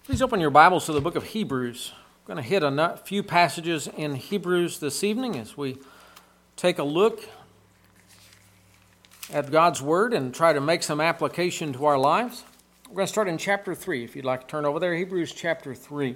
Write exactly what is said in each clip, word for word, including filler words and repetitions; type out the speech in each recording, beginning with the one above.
Please open your Bibles to the book of Hebrews. I'm going to hit a few passages in Hebrews this evening as we take a look at God's Word and try to make some application to our lives. We're going to start in chapter three, if you'd like to turn over there, Hebrews chapter three.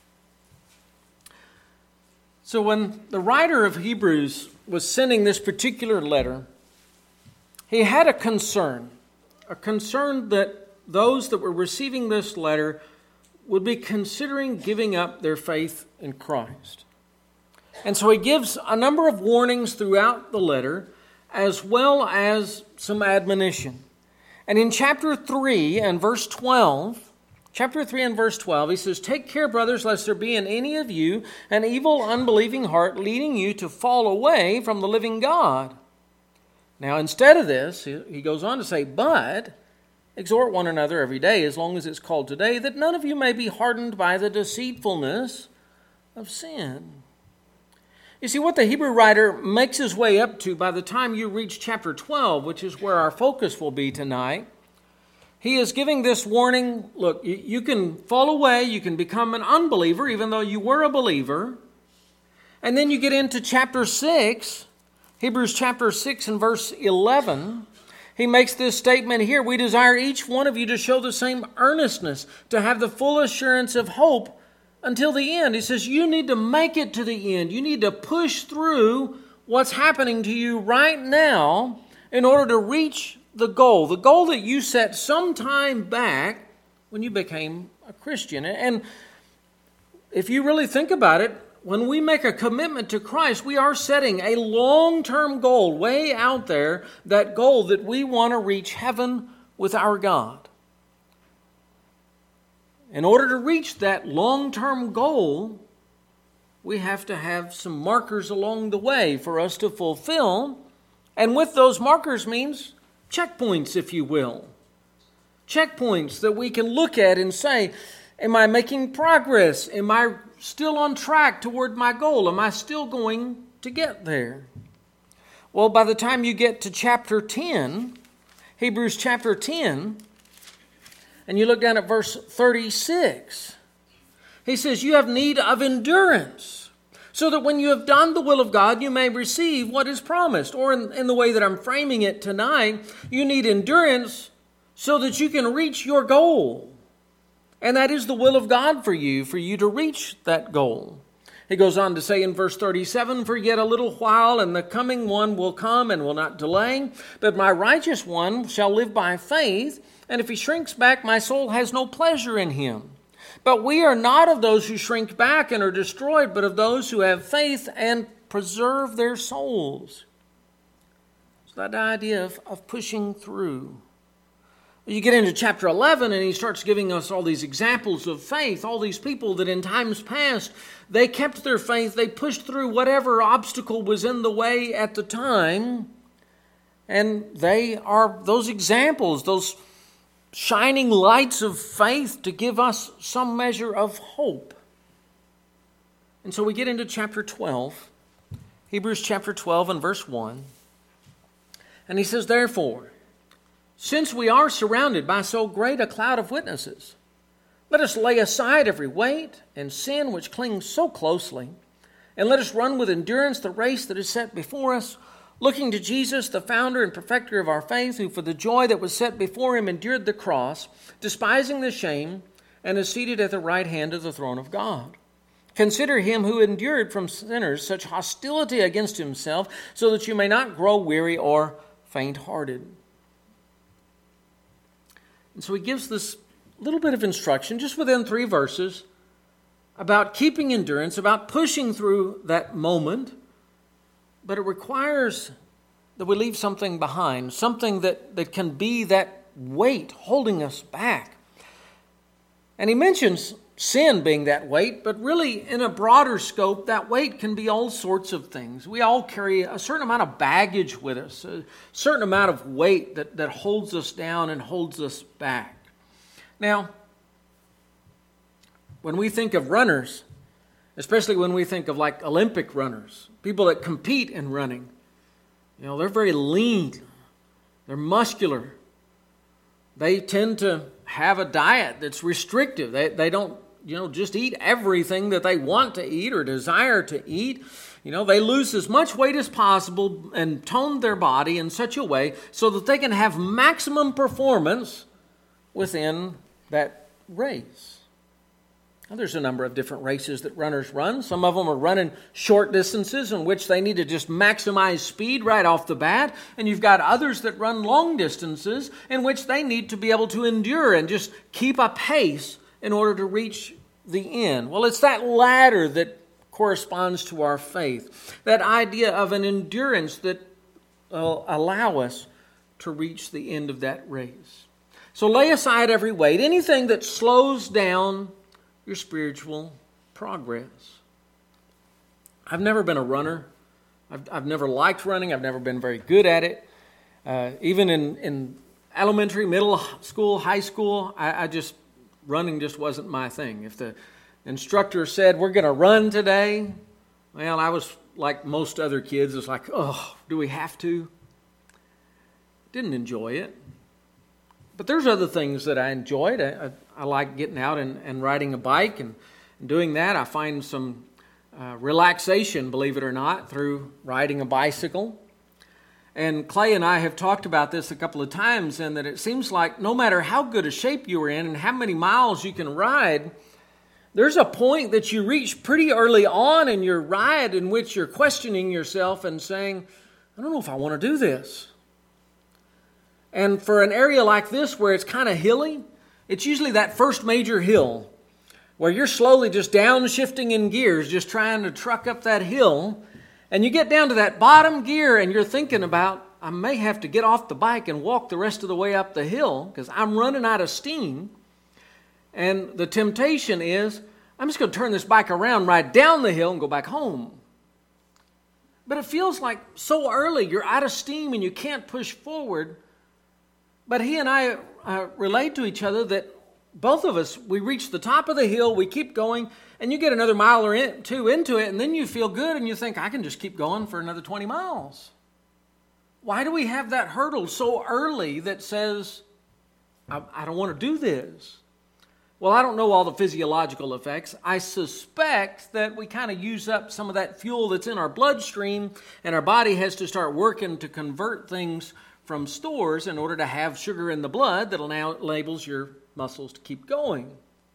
So when the writer of Hebrews was sending this particular letter, he had a concern, a concern that those that were receiving this letter would be considering giving up their faith in Christ. And so he gives a number of warnings throughout the letter, as well as some admonition. And in chapter three and verse twelve, chapter three and verse twelve, he says, "Take care, brothers, lest there be in any of you an evil, unbelieving heart, leading you to fall away from the living God." Now, instead of this, he goes on to say, "But exhort one another every day, as long as it's called today, that none of you may be hardened by the deceitfulness of sin." You see, what the Hebrew writer makes his way up to by the time you reach chapter twelve, which is where our focus will be tonight, he is giving this warning. Look, you can fall away, you can become an unbeliever, even though you were a believer. And then you get into chapter six, Hebrews chapter six and verse eleven. He makes this statement here: "We desire each one of you to show the same earnestness, to have the full assurance of hope until the end." He says you need to make it to the end. You need to push through what's happening to you right now in order to reach the goal, the goal that you set some time back when you became a Christian. And if you really think about it, when we make a commitment to Christ, we are setting a long-term goal way out there, that goal that we want to reach heaven with our God. In order to reach that long-term goal, we have to have some markers along the way for us to fulfill. And with those markers means checkpoints, if you will. Checkpoints that we can look at and say, am I making progress? Am I still on track toward my goal? Am I still going to get there? Well, by the time you get to chapter ten, Hebrews chapter ten, and you look down at verse thirty-six, he says, "You have need of endurance, so that when you have done the will of God, you may receive what is promised." Or in, in the way that I'm framing it tonight, you need endurance so that you can reach your goal. And that is the will of God for you, for you to reach that goal. He goes on to say in verse thirty-seven, "For yet a little while, and the coming one will come and will not delay. But my righteous one shall live by faith, and if he shrinks back, my soul has no pleasure in him. But we are not of those who shrink back and are destroyed, but of those who have faith and preserve their souls." So that idea of, of pushing through. You get into chapter eleven and he starts giving us all these examples of faith, all these people that in times past, they kept their faith, they pushed through whatever obstacle was in the way at the time, and they are those examples, those shining lights of faith to give us some measure of hope. And so we get into chapter twelve, Hebrews chapter twelve and verse one, and he says, "Therefore, since we are surrounded by so great a cloud of witnesses, let us lay aside every weight and sin which clings so closely, and let us run with endurance the race that is set before us, looking to Jesus, the founder and perfecter of our faith, who for the joy that was set before him endured the cross, despising the shame, and is seated at the right hand of the throne of God. Consider him who endured from sinners such hostility against himself, so that you may not grow weary or faint-hearted." And so he gives this little bit of instruction just within three verses about keeping endurance, about pushing through that moment. But it requires that we leave something behind, something that, that can be that weight holding us back. And he mentions sin being that weight, but really in a broader scope, that weight can be all sorts of things. We all carry a certain amount of baggage with us, a certain amount of weight that, that holds us down and holds us back. Now, when we think of runners, especially when we think of like Olympic runners, people that compete in running, you know, they're very lean, they're muscular, they tend to have a diet that's restrictive. They, they don't, you know, just eat everything that they want to eat or desire to eat. You know, they lose as much weight as possible and tone their body in such a way so that they can have maximum performance within that race. Now, there's a number of different races that runners run. Some of them are running short distances in which they need to just maximize speed right off the bat. And you've got others that run long distances in which they need to be able to endure and just keep a pace in order to reach the end. Well, it's that latter that corresponds to our faith. That idea of an endurance that will allow us to reach the end of that race. So lay aside every weight, anything that slows down your spiritual progress. I've never been a runner. I've, I've never liked running. I've never been very good at it. Uh, even in, in elementary, middle school, high school, I, I just, running just wasn't my thing. If the instructor said, we're going to run today, well, I was like most other kids. It's like, oh, do we have to? Didn't enjoy it. But there's other things that I enjoyed. I, I, I like getting out and, and riding a bike and, and doing that. I find some uh, relaxation, believe it or not, through riding a bicycle. And Clay and I have talked about this a couple of times, and that it seems like no matter how good a shape you are in and how many miles you can ride, there's a point that you reach pretty early on in your ride in which you're questioning yourself and saying, I don't know if I want to do this. And for an area like this where it's kind of hilly, it's usually that first major hill where you're slowly just downshifting in gears, just trying to truck up that hill. And you get down to that bottom gear and you're thinking about, I may have to get off the bike and walk the rest of the way up the hill because I'm running out of steam. And the temptation is, I'm just going to turn this bike around, ride down the hill and go back home. But it feels like so early, you're out of steam and you can't push forward. But he and I uh, relate to each other that both of us, we reach the top of the hill, we keep going, and you get another mile or in, two into it, and then you feel good and you think, I can just keep going for another twenty miles. Why do we have that hurdle so early that says, I, I don't want to do this? Well, I don't know all the physiological effects. I suspect that we kind of use up some of that fuel that's in our bloodstream, and our body has to start working to convert things from stores in order to have sugar in the blood that now enables your muscles to keep going.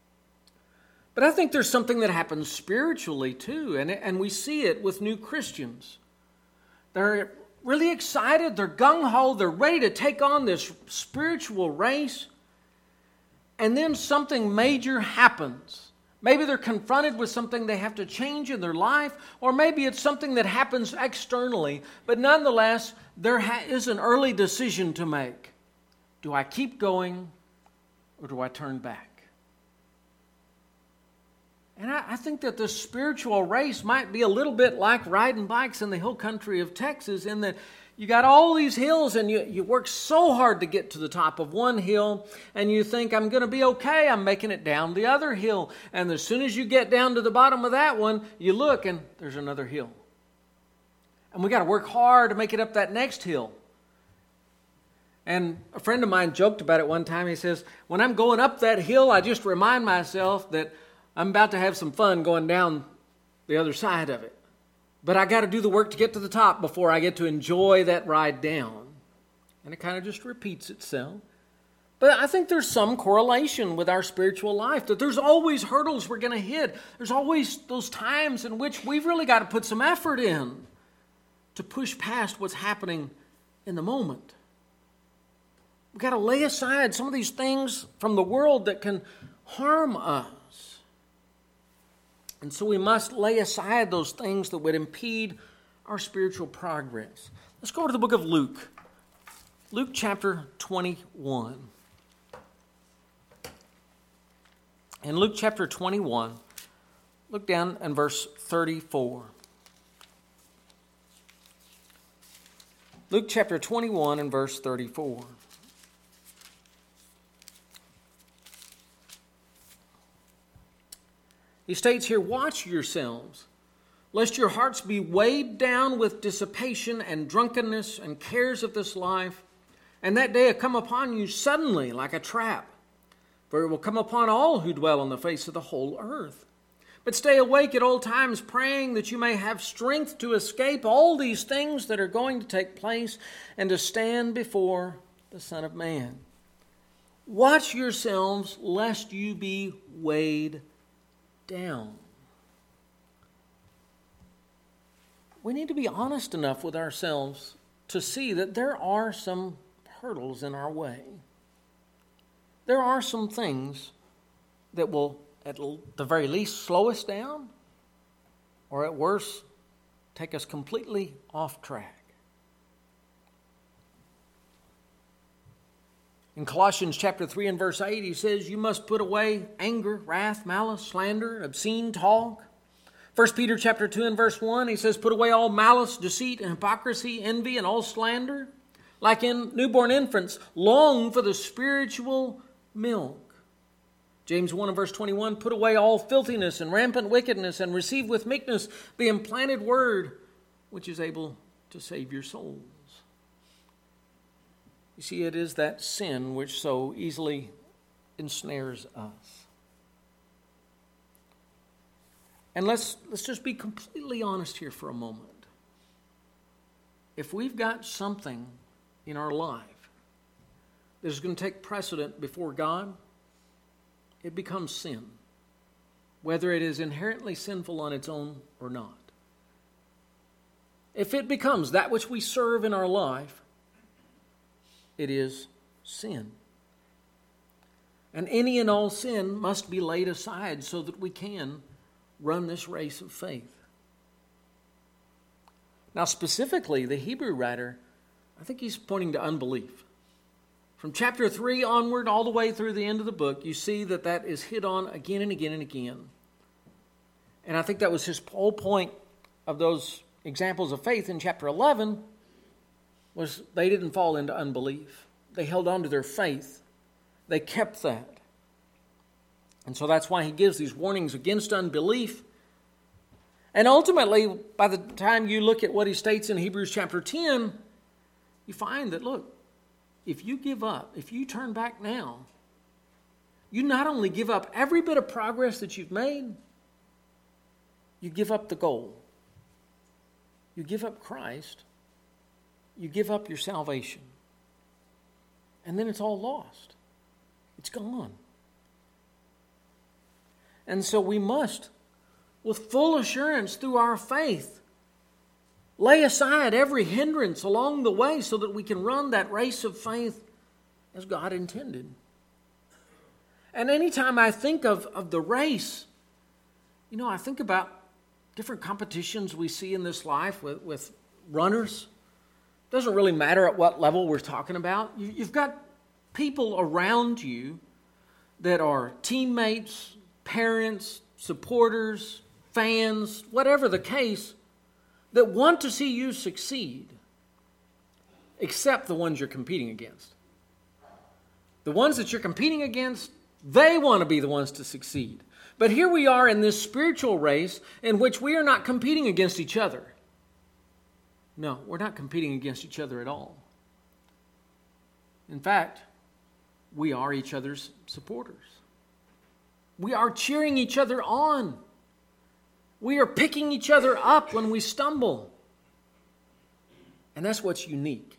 But I think there's something that happens spiritually too, and, and we see it with new Christians. They're really excited, they're gung-ho, they're ready to take on this spiritual race, and then something major happens. Maybe they're confronted with something they have to change in their life, or maybe it's something that happens externally, but nonetheless, there ha- is an early decision to make. Do I keep going, or do I turn back? And I, I think that the spiritual race might be a little bit like riding bikes in the hill country of Texas, in that you got all these hills and you, you work so hard to get to the top of one hill and you think, I'm going to be okay, I'm making it down the other hill. And as soon as you get down to the bottom of that one, you look and there's another hill. And we got to work hard to make it up that next hill. And a friend of mine joked about it one time. He says, when I'm going up that hill, I just remind myself that I'm about to have some fun going down the other side of it. But I got to do the work to get to the top before I get to enjoy that ride down. And it kind of just repeats itself. But I think there's some correlation with our spiritual life, that there's always hurdles we're going to hit. There's always those times in which we've really got to put some effort in to push past what's happening in the moment. We've got to lay aside some of these things from the world that can harm us. And so we must lay aside those things that would impede our spiritual progress. Let's go to the book of Luke. Luke chapter twenty-one. In Luke chapter twenty-one, look down in verse thirty-four. Luke chapter twenty-one and verse thirty-four. He states here, watch yourselves, lest your hearts be weighed down with dissipation and drunkenness and cares of this life, and that day come upon you suddenly like a trap. for it will come upon all who dwell on the face of the whole earth. But stay awake at all times, praying that you may have strength to escape all these things that are going to take place and to stand before the Son of Man. Watch yourselves, lest you be weighed down. We need to be honest enough with ourselves to see that there are some hurdles in our way. There are some things that will, at the very least, slow us down, or at worst, take us completely off track. In Colossians chapter three and verse eight, he says, you must put away anger, wrath, malice, slander, obscene talk. First Peter chapter two and verse one, he says, put away all malice, deceit, and hypocrisy, envy, and all slander. Like in newborn infants, long for the spiritual milk. James one and verse twenty-one, put away all filthiness and rampant wickedness and receive with meekness the implanted word which is able to save your souls. You see, it is that sin which so easily ensnares us. And let's, let's just be completely honest here for a moment. If we've got something in our life that is going to take precedent before God, it becomes sin, whether it is inherently sinful on its own or not. If it becomes that which we serve in our life, it is sin. And any and all sin must be laid aside so that we can run this race of faith. Now, specifically, the Hebrew writer, I think he's pointing to unbelief. From chapter three onward, all the way through the end of the book, you see that that is hit on again and again and again. And I think that was his whole point of those examples of faith in chapter eleven, was they didn't fall into unbelief. They held on to their faith. They kept that. And so that's why he gives these warnings against unbelief. And ultimately, by the time you look at what he states in Hebrews chapter ten, you find that, look, if you give up, if you turn back now, you not only give up every bit of progress that you've made, you give up the goal. You give up Christ. You give up your salvation. And then it's all lost. It's gone. And so we must, with full assurance through our faith, lay aside every hindrance along the way so that we can run that race of faith as God intended. And anytime I think of, of the race, you know, I think about different competitions we see in this life with, with runners. It doesn't really matter at what level we're talking about. You, you've got people around you that are teammates, parents, supporters, fans, whatever the case, that want to see you succeed, except the ones you're competing against. The ones that you're competing against, they want to be the ones to succeed. But here we are in this spiritual race in which we are not competing against each other. No, we're not competing against each other at all. In fact, we are each other's supporters. We are cheering each other on. We are picking each other up when we stumble. And that's what's unique.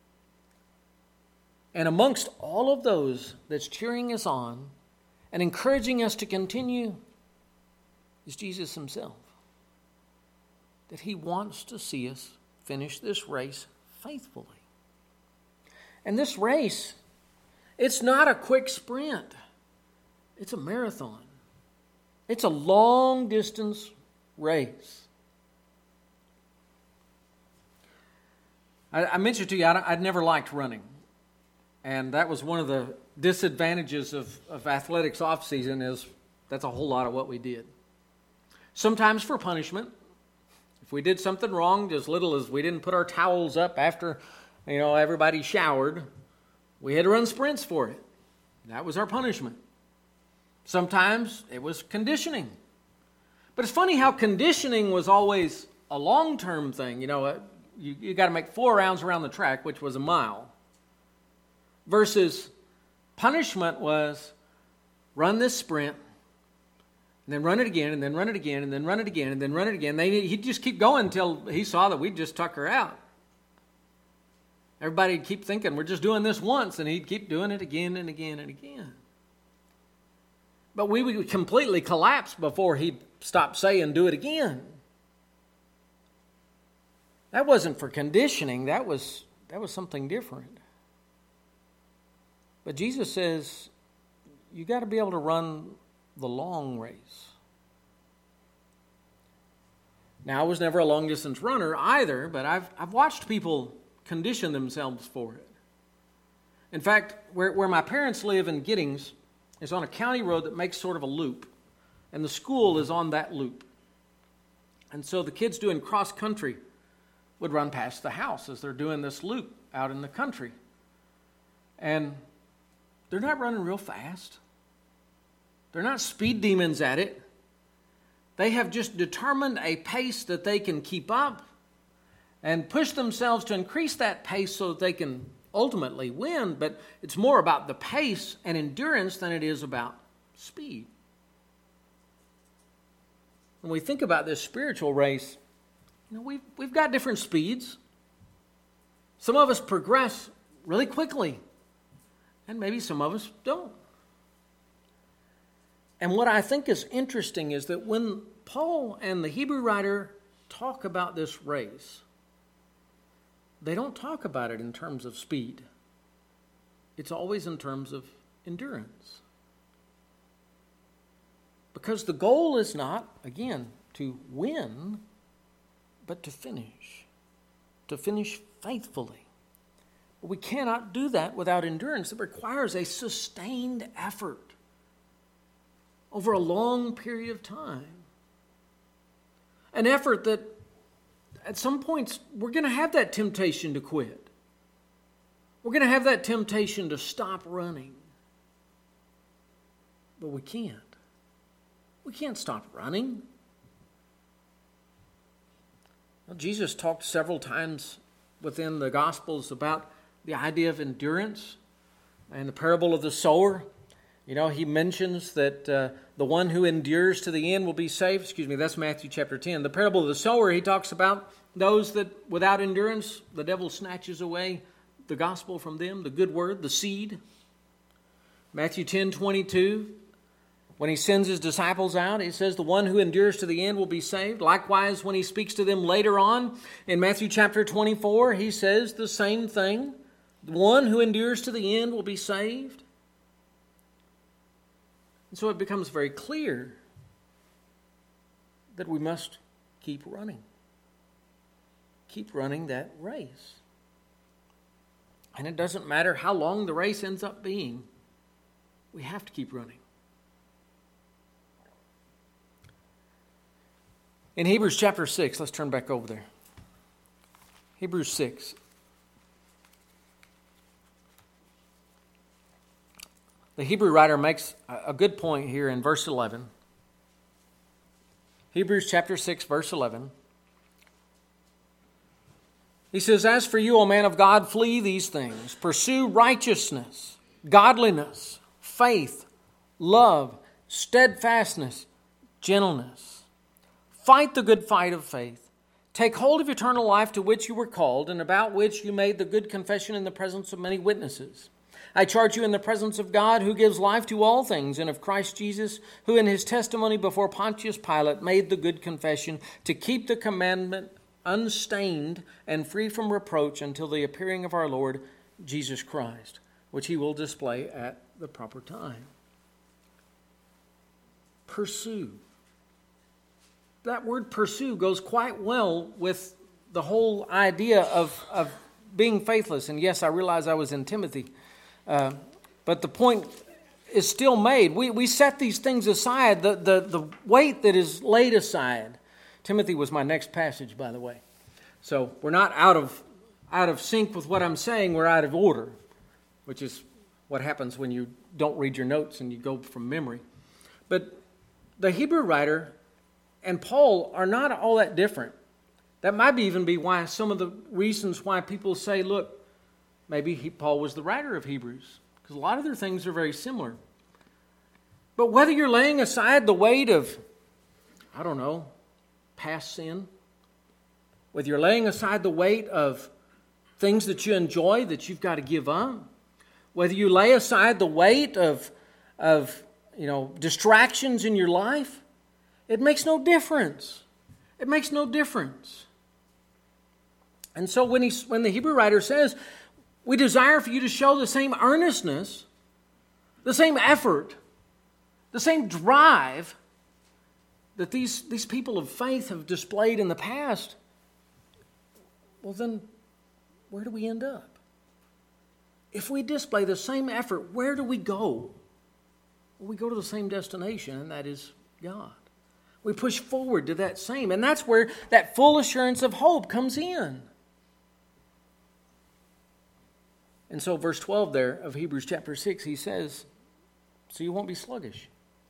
And amongst all of those that's cheering us on and encouraging us to continue is Jesus himself. That he wants to see us finish this race faithfully. And this race, it's not a quick sprint. It's a marathon. It's a long distance race. I, I mentioned to you, I, I'd never liked running. And that was one of the disadvantages of, of athletics off season, is that's a whole lot of what we did. Sometimes for punishment. If we did something wrong, as little as we didn't put our towels up after, you know, everybody showered, we had to run sprints for it. That was our punishment. Sometimes it was conditioning. But it's funny how conditioning was always a long-term thing. You know, you, you got to make four rounds around the track, which was a mile. Versus punishment was, run this sprint, and then run it again, and then run it again, and then run it again, and then run it again. They, he'd just keep going until he saw that we'd just tuck her out. Everybody would keep thinking, we're just doing this once, and he'd keep doing it again and again and again. But we would completely collapse before he'd stop saying, do it again. That wasn't for conditioning. That was, that was something different. But Jesus says, you got to be able to run the long race. Now, I was never a long-distance runner either, but I've, I've watched people condition themselves for it. In fact, where, where my parents live in Giddings is on a county road that makes sort of a loop, and the school is on that loop. And so the kids doing cross-country would run past the house as they're doing this loop out in the country. And they're not running real fast. They're not speed demons at it. They have just determined a pace that they can keep up and push themselves to increase that pace so that they can ultimately win. But it's more about the pace and endurance than it is about speed. When we think about this spiritual race, you know, we've, we've got different speeds. Some of us progress really quickly, and maybe some of us don't. And what I think is interesting is that when Paul and the Hebrew writer talk about this race, they don't talk about it in terms of speed. It's always in terms of endurance. Because the goal is not, again, to win, but to finish. To finish faithfully. But we cannot do that without endurance. It requires a sustained effort over a long period of time. An effort that at some points we're going to have that temptation to quit. We're going to have that temptation to stop running. But we can't. We can't stop running. Well, Jesus talked several times within the Gospels about the idea of endurance and the parable of the sower. You know, he mentions that uh, the one who endures to the end will be saved. Excuse me, that's Matthew chapter ten. The parable of the sower, he talks about those that without endurance, the devil snatches away the gospel from them, the good word, the seed. Matthew ten twenty-two, when he sends his disciples out, he says the one who endures to the end will be saved. Likewise, when he speaks to them later on in Matthew chapter twenty-four, he says the same thing. The one who endures to the end will be saved. And so it becomes very clear that we must keep running. Keep running that race. And it doesn't matter how long the race ends up being, we have to keep running. In Hebrews chapter six, let's turn back over there. Hebrews six. The Hebrew writer makes a good point here in verse eleven. Hebrews chapter six, verse eleven. He says, "As for you, O man of God, flee these things. Pursue righteousness, godliness, faith, love, steadfastness, gentleness. Fight the good fight of faith. Take hold of eternal life to which you were called and about which you made the good confession in the presence of many witnesses. I charge you in the presence of God, who gives life to all things, and of Christ Jesus, who in his testimony before Pontius Pilate made the good confession, to keep the commandment unstained and free from reproach until the appearing of our Lord Jesus Christ, which he will display at the proper time." Pursue. That word pursue goes quite well with the whole idea of, of being faithless. And yes, I realize I was in Timothy. Uh, but the point is still made. We we set these things aside, the, the, the weight that is laid aside. Timothy was my next passage, by the way. So we're not out of out of sync with what I'm saying. We're out of order, which is what happens when you don't read your notes and you go from memory. But the Hebrew writer and Paul are not all that different. That might even be why some of the reasons why people say, look, maybe he, Paul was the writer of Hebrews, because a lot of their things are very similar. But whether you're laying aside the weight of, I don't know, past sin, whether you're laying aside the weight of things that you enjoy that you've got to give up, whether you lay aside the weight of, of you know, distractions in your life, it makes no difference. It makes no difference. And so when, he, when the Hebrew writer says, we desire for you to show the same earnestness, the same effort, the same drive that these, these people of faith have displayed in the past, well then, where do we end up? If we display the same effort, where do we go? Well, we go to the same destination, and that is God. We push forward to that same, and that's where that full assurance of hope comes in. And so verse twelve there of Hebrews chapter six, he says, so you won't be sluggish.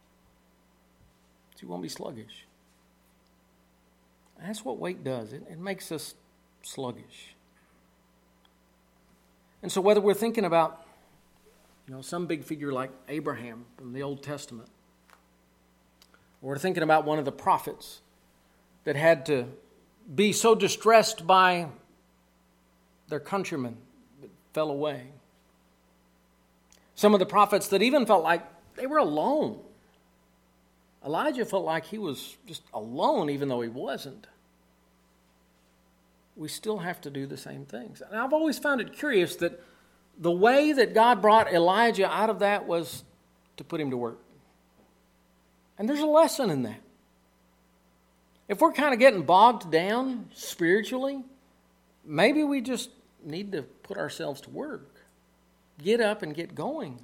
So you won't be sluggish. And that's what weight does. It, it makes us sluggish. And so whether we're thinking about, you know, some big figure like Abraham from the Old Testament, or we're thinking about one of the prophets that had to be so distressed by their countrymen that fell away. Some of the prophets that even felt like they were alone. Elijah felt like he was just alone even though he wasn't. We still have to do the same things. And I've always found it curious that the way that God brought Elijah out of that was to put him to work. And there's a lesson in that. If we're kind of getting bogged down spiritually, maybe we just need to put ourselves to work. Get up and get going.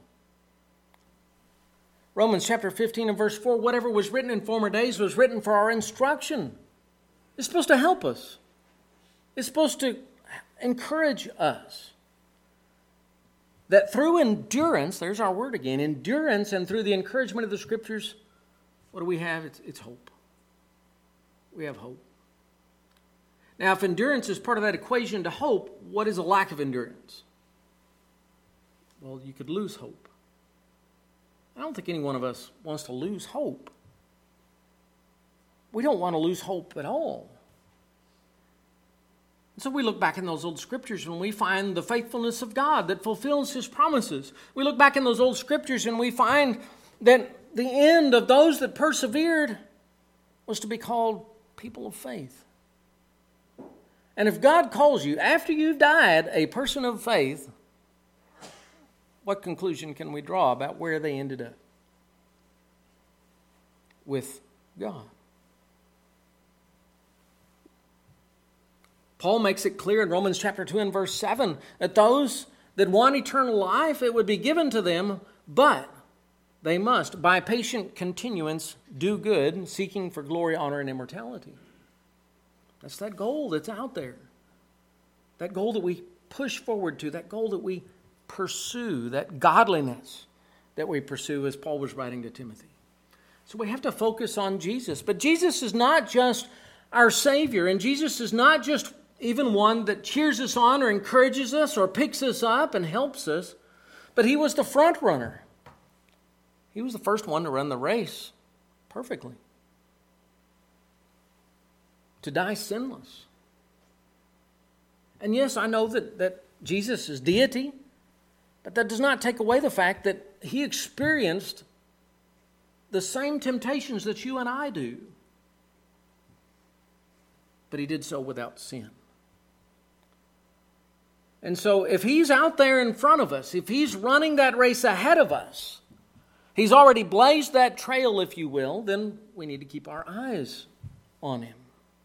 Romans chapter fifteen and verse four, whatever was written in former days was written for our instruction. It's supposed to help us. It's supposed to encourage us. That through endurance, there's our word again, endurance, and through the encouragement of the Scriptures, what do we have? It's, it's hope. We have hope. Now, if endurance is part of that equation to hope, what is a lack of endurance? Well, you could lose hope. I don't think any one of us wants to lose hope. We don't want to lose hope at all. And so we look back in those old scriptures and we find the faithfulness of God that fulfills His promises. We look back in those old scriptures and we find that the end of those that persevered was to be called people of faith. And if God calls you after you've died a person of faith, what conclusion can we draw about where they ended up? With God. Paul makes it clear in Romans chapter two and verse seven that those that want eternal life, it would be given to them, but they must, by patient continuance, do good, seeking for glory, honor, and immortality. That's that goal that's out there. That goal that we push forward to, that goal that we pursue, that godliness that we pursue, as Paul was writing to Timothy. So we have to focus on Jesus. But Jesus is not just our Savior, and Jesus is not just even one that cheers us on or encourages us or picks us up and helps us, but He was the front runner. He was the first one to run the race perfectly. To die sinless. And yes, I know that, that Jesus is deity, but that does not take away the fact that He experienced the same temptations that you and I do. But He did so without sin. And so if He's out there in front of us, if He's running that race ahead of us, He's already blazed that trail, if you will, then we need to keep our eyes on Him.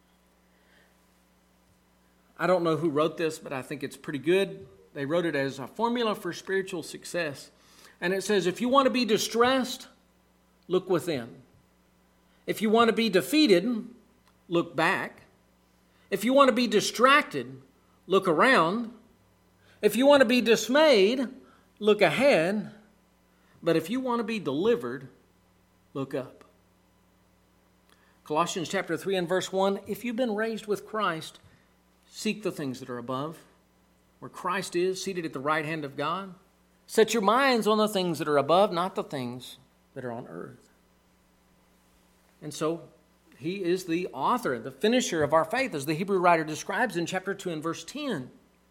I don't know who wrote this, but I think it's pretty good. They wrote it as a formula for spiritual success. And it says, if you want to be distressed, look within. If you want to be defeated, look back. If you want to be distracted, look around. If you want to be dismayed, look ahead. But if you want to be delivered, look up. Colossians chapter three and verse one, if you've been raised with Christ, seek the things that are above, where Christ is, seated at the right hand of God. Set your minds on the things that are above, not the things that are on earth. And so he is the author, the finisher of our faith, as the Hebrew writer describes in chapter two and verse ten.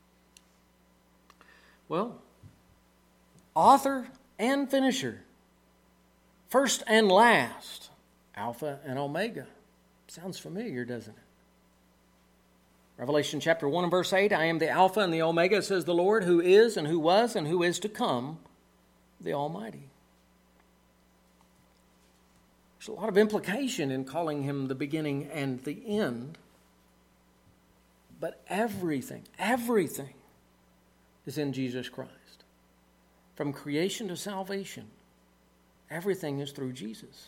Well, author and finisher, first and last, Alpha and Omega. Sounds familiar, doesn't it? Revelation chapter one and verse eight, I am the Alpha and the Omega, says the Lord, who is and who was and who is to come, the Almighty. There's a lot of implication in calling him the beginning and the end. But everything, everything is in Jesus Christ. From creation to salvation, everything is through Jesus.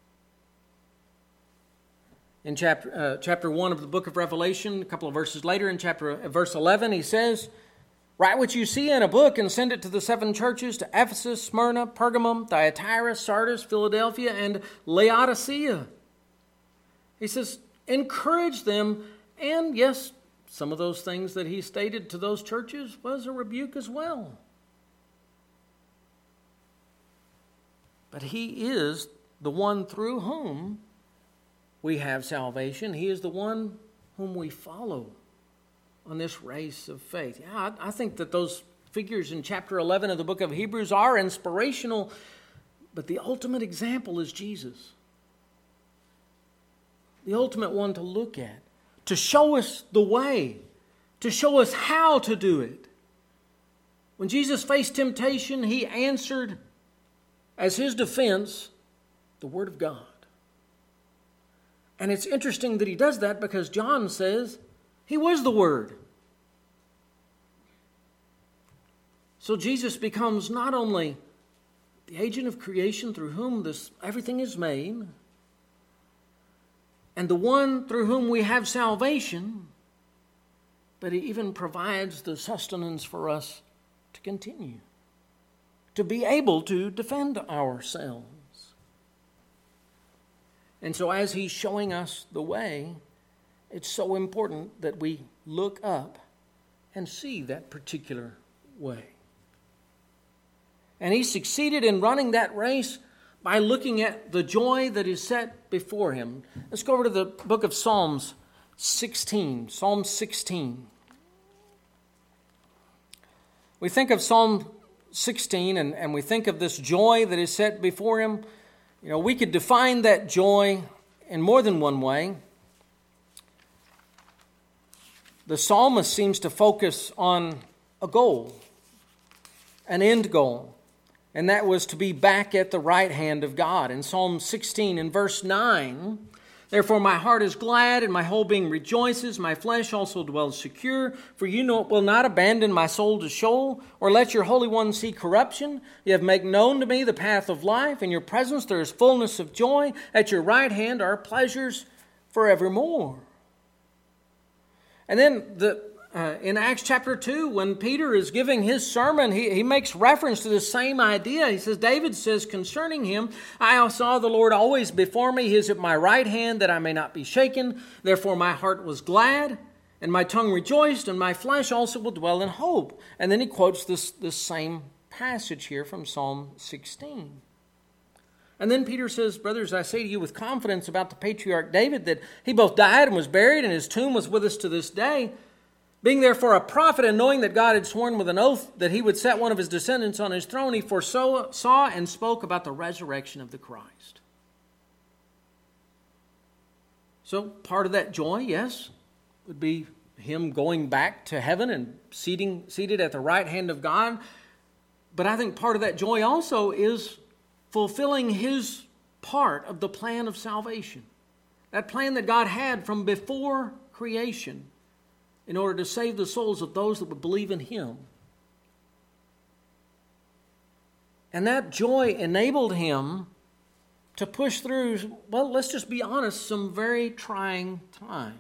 In chapter uh, chapter one of the book of Revelation, a couple of verses later, in chapter uh, verse eleven, he says, write what you see in a book and send it to the seven churches, to Ephesus, Smyrna, Pergamum, Thyatira, Sardis, Philadelphia, and Laodicea. He says, encourage them, and yes, some of those things that he stated to those churches was a rebuke as well. But he is the one through whom we have salvation. He is the one whom we follow on this race of faith. Yeah, I, I think that those figures in chapter eleven of the book of Hebrews are inspirational, but the ultimate example is Jesus. The ultimate one to look at, to show us the way, to show us how to do it. When Jesus faced temptation, he answered as his defense the Word of God. And it's interesting that he does that because John says he was the Word. So Jesus becomes not only the agent of creation through whom this everything is made, and the one through whom we have salvation, but he even provides the sustenance for us to continue, to be able to defend ourselves. And so as he's showing us the way, it's so important that we look up and see that particular way. And he succeeded in running that race by looking at the joy that is set before him. Let's go over to the book of Psalms sixteen. Psalm sixteen. We think of Psalm sixteen and, and we think of this joy that is set before him. You know, we could define that joy in more than one way. The psalmist seems to focus on a goal, an end goal, and that was to be back at the right hand of God. In Psalm sixteen, in verse nine, therefore my heart is glad and my whole being rejoices, my flesh also dwells secure, for you know, will not abandon my soul to Sheol, or let your Holy One see corruption. You have made known to me the path of life. In your presence there is fullness of joy. At your right hand are pleasures forevermore. And then the Uh, in Acts chapter two, when Peter is giving his sermon, he, he makes reference to the same idea. He says, David says concerning him, I saw the Lord always before me. He is at my right hand that I may not be shaken. Therefore my heart was glad and my tongue rejoiced and my flesh also will dwell in hope. And then he quotes this, this same passage here from Psalm sixteen. And then Peter says, brothers, I say to you with confidence about the patriarch David that he both died and was buried and his tomb was with us to this day. Being therefore a prophet and knowing that God had sworn with an oath that he would set one of his descendants on his throne, he foresaw and spoke about the resurrection of the Christ. So part of that joy, yes, would be him going back to heaven and seating, seated at the right hand of God. But I think part of that joy also is fulfilling his part of the plan of salvation. That plan that God had from before creation, in order to save the souls of those that would believe in him. And that joy enabled him to push through, well, let's just be honest, some very trying times.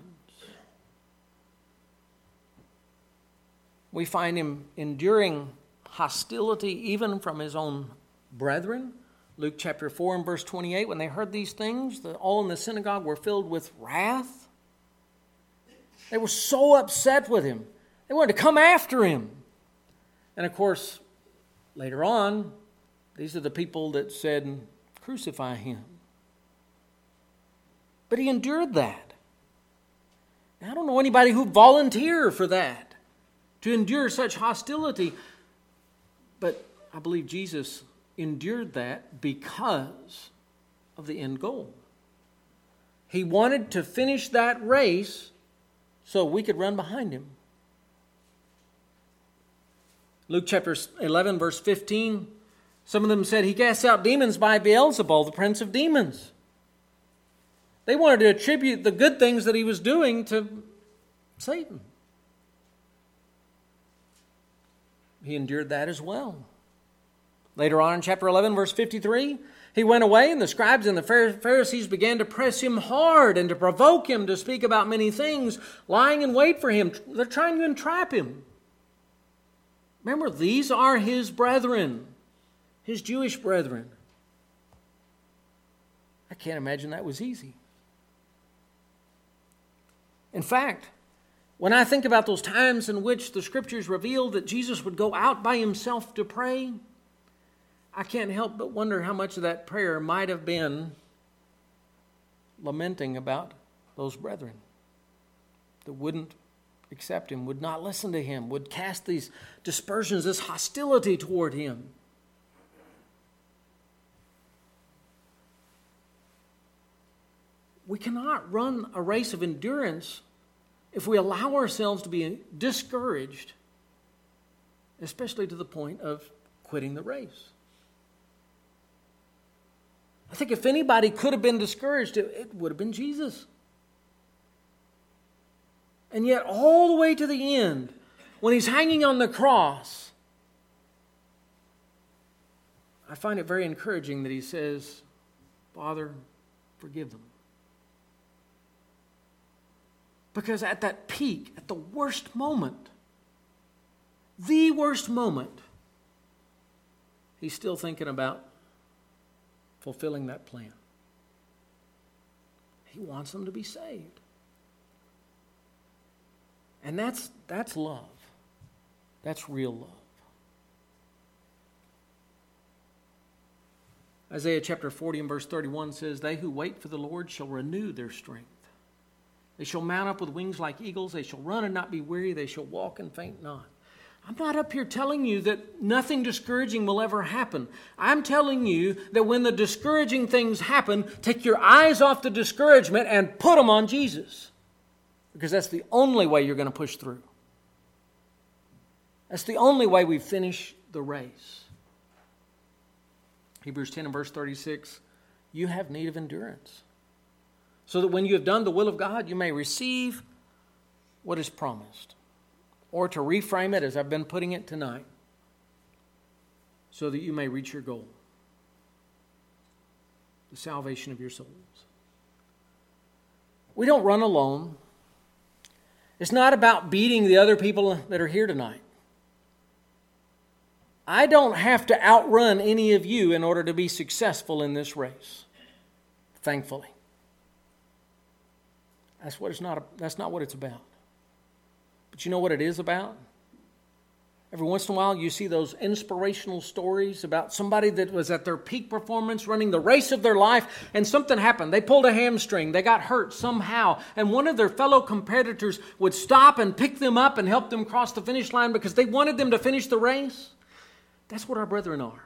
We find him enduring hostility even from his own brethren. Luke chapter four and verse twenty-eight, when they heard these things, the, all in the synagogue were filled with wrath. They were so upset with him. They wanted to come after him. And of course, later on, these are the people that said, crucify him. But he endured that. Now, I don't know anybody who volunteered for that, to endure such hostility. But I believe Jesus endured that because of the end goal. He wanted to finish that race so we could run behind him. Luke chapter eleven, verse fifteen, some of them said he casts out demons by Beelzebul, the prince of demons. They wanted to attribute the good things that he was doing to Satan. He endured that as well. Later on in chapter eleven, verse fifty-three, he went away, and the scribes and the Pharisees began to press him hard and to provoke him to speak about many things, lying in wait for him. They're trying to entrap him. Remember, these are his brethren, his Jewish brethren. I can't imagine that was easy. In fact, when I think about those times in which the Scriptures reveal that Jesus would go out by himself to pray, I can't help but wonder how much of that prayer might have been lamenting about those brethren that wouldn't accept him, would not listen to him, would cast these dispersions, this hostility toward him. We cannot run a race of endurance if we allow ourselves to be discouraged, especially to the point of quitting the race. I think if anybody could have been discouraged, it, it would have been Jesus. And yet, all the way to the end, when he's hanging on the cross, I find it very encouraging that he says, Father, forgive them. Because at that peak, at the worst moment, the worst moment, he's still thinking about fulfilling that plan. He wants them to be saved. And that's that's love. That's real love. Isaiah chapter forty and verse thirty-one says, They who wait for the Lord shall renew their strength. They shall mount up with wings like eagles. They shall run and not be weary. They shall walk and faint not. I'm not up here telling you that nothing discouraging will ever happen. I'm telling you that when the discouraging things happen, take your eyes off the discouragement and put them on Jesus. Because that's the only way you're going to push through. That's the only way we finish the race. Hebrews ten and verse thirty-six, you have need of endurance, so that when you have done the will of God, you may receive what is promised. Or to reframe it as I've been putting it tonight, so that you may reach your goal, the salvation of your souls. We don't run alone. It's not about beating the other people that are here tonight. I don't have to outrun any of you in order to be successful in this race, thankfully. That's what it's not, that's not what it's about. But you know what it is about? Every once in a while you see those inspirational stories about somebody that was at their peak performance, running the race of their life, and something happened. They pulled a hamstring. They got hurt somehow. And one of their fellow competitors would stop and pick them up and help them cross the finish line because they wanted them to finish the race. That's what our brethren are.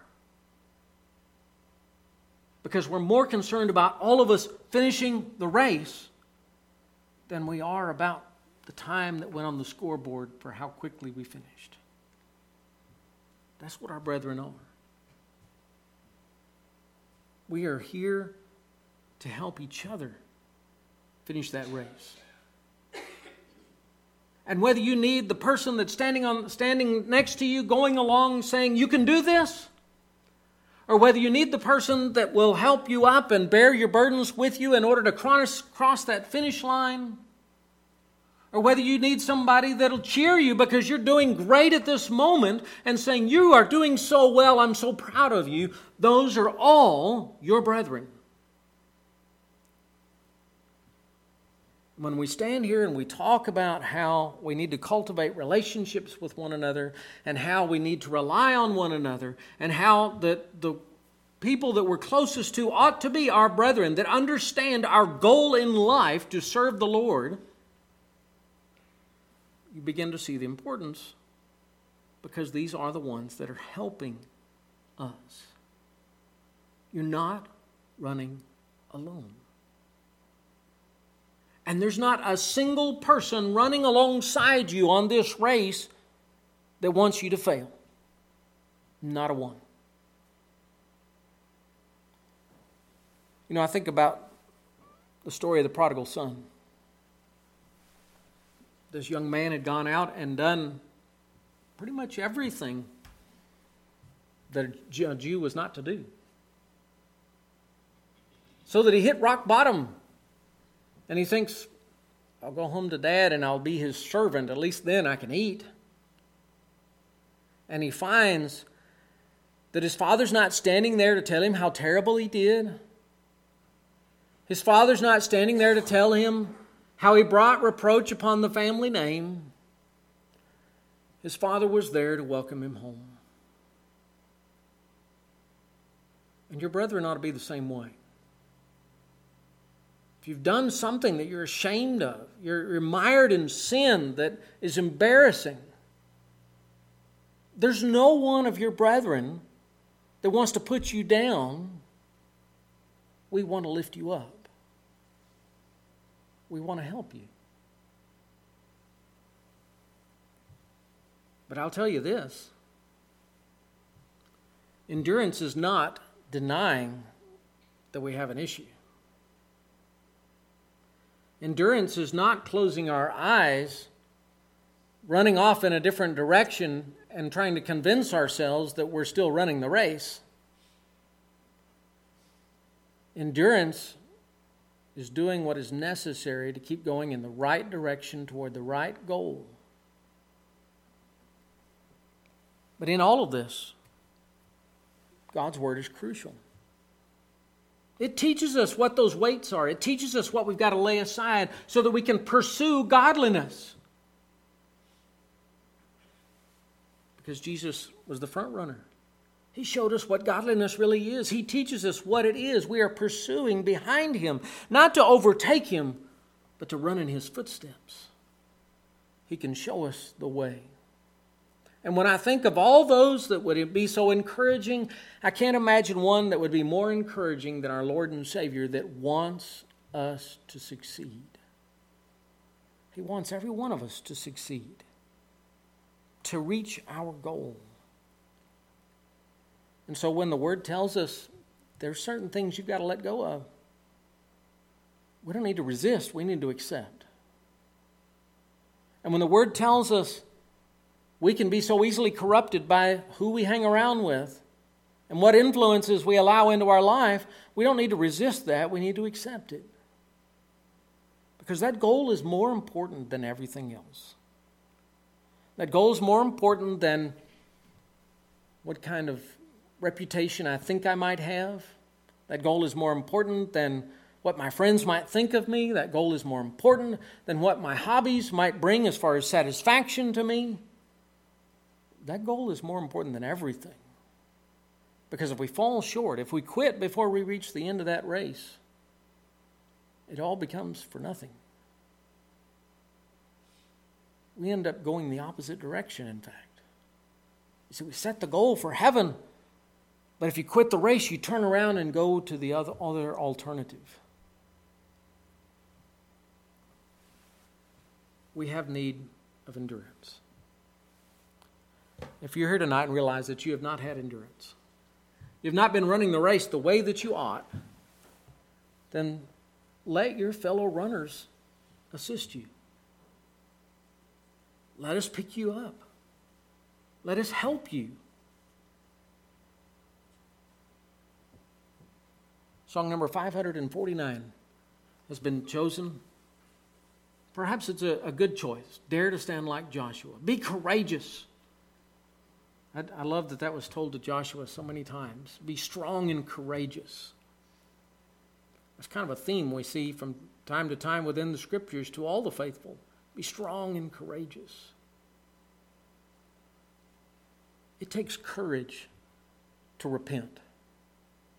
Because we're more concerned about all of us finishing the race than we are about the time that went on the scoreboard for how quickly we finished. That's what our brethren are. We are here to help each other finish that race. And whether you need the person that's standing on standing next to you going along saying, you can do this, or whether you need the person that will help you up and bear your burdens with you in order to cross, cross that finish line, or whether you need somebody that'll cheer you because you're doing great at this moment and saying, you are doing so well, I'm so proud of you. Those are all your brethren. When we stand here and we talk about how we need to cultivate relationships with one another and how we need to rely on one another and how the, the people that we're closest to ought to be our brethren that understand our goal in life to serve the Lord, you begin to see the importance, because these are the ones that are helping us. You're not running alone. And there's not a single person running alongside you on this race that wants you to fail. Not a one. You know, I think about the story of the prodigal son. This young man had gone out and done pretty much everything that a Jew was not to do. So that he hit rock bottom. And he thinks, I'll go home to Dad and I'll be his servant. At least then I can eat. And he finds that his father's not standing there to tell him how terrible he did. His father's not standing there to tell him how he brought reproach upon the family name. His father was there to welcome him home. And your brethren ought to be the same way. If you've done something that you're ashamed of, you're, you're mired in sin that is embarrassing, there's no one of your brethren that wants to put you down. We want to lift you up. We want to help you. But I'll tell you this. Endurance is not denying that we have an issue. Endurance is not closing our eyes, running off in a different direction, and trying to convince ourselves that we're still running the race. Endurance is doing what is necessary to keep going in the right direction toward the right goal. But in all of this, God's Word is crucial. It teaches us what those weights are. It teaches us what we've got to lay aside so that we can pursue godliness. Because Jesus was the front runner. He showed us what godliness really is. He teaches us what it is we are pursuing behind Him. Not to overtake Him, but to run in His footsteps. He can show us the way. And when I think of all those that would be so encouraging, I can't imagine one that would be more encouraging than our Lord and Savior that wants us to succeed. He wants every one of us to succeed, to reach our goal. And so when the Word tells us there's certain things you've got to let go of, we don't need to resist, we need to accept. And when the Word tells us we can be so easily corrupted by who we hang around with and what influences we allow into our life, we don't need to resist that, we need to accept it. Because that goal is more important than everything else. That goal is more important than what kind of reputation I think I might have. That goal is more important than what my friends might think of me. That goal is more important than what my hobbies might bring as far as satisfaction to me. That goal is more important than everything. Because if we fall short, if we quit before we reach the end of that race, it all becomes for nothing. We end up going the opposite direction, in fact. You see, we set the goal for heaven, but if you quit the race, you turn around and go to the other, other alternative. We have need of endurance. If you're here tonight and realize that you have not had endurance, you've not been running the race the way that you ought, then let your fellow runners assist you. Let us pick you up. Let us help you. Song number five hundred forty-nine has been chosen. Perhaps it's a, a good choice. Dare to stand like Joshua. Be courageous. I, I love that that was told to Joshua so many times. Be strong and courageous. That's kind of a theme we see from time to time within the Scriptures to all the faithful. Be strong and courageous. It takes courage to repent.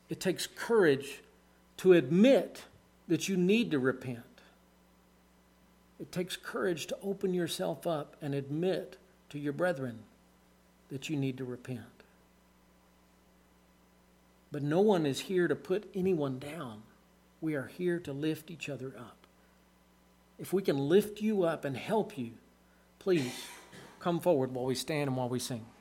It takes courage to admit that you need to repent. It takes courage to open yourself up and admit to your brethren that you need to repent. But no one is here to put anyone down. We are here to lift each other up. If we can lift you up and help you, please come forward while we stand and while we sing.